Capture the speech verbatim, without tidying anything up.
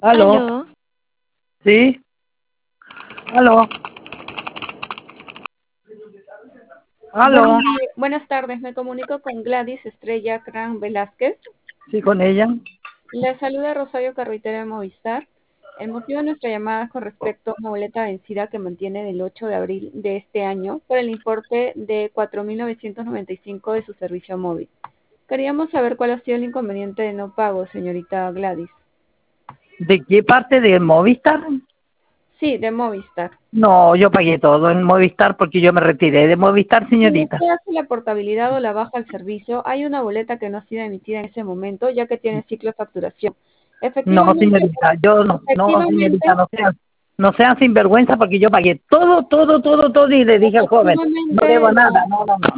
¿Aló? Aló, ¿Sí? ¿Aló? buenos ¿Aló? di- buenas tardes, me comunico con Gladys Estrella Cran Velázquez. ¿Sí con ella? Le saluda Rosario Carruitera de Movistar. El motivo de nuestra llamada es con respecto a una boleta vencida que mantiene del ocho de abril de este año por el importe de cuatro mil novecientos noventa y cinco de su servicio móvil. Queríamos saber cuál ha sido el inconveniente de no pago, señorita Gladys. ¿De qué parte de Movistar? Sí, de Movistar. No, yo pagué todo en Movistar porque yo me retiré de Movistar, Si señorita. usted hace la portabilidad o la baja al servicio, hay una boleta que no ha sido emitida en ese momento, ya que tiene ciclo de facturación. No, Efectivamente, señorita, yo no, no, señorita, efectivamente, no sean, no sean sinvergüenza porque yo pagué todo, todo, todo, todo y le dije al joven, no efectivamente, debo la, nada, no, no, no.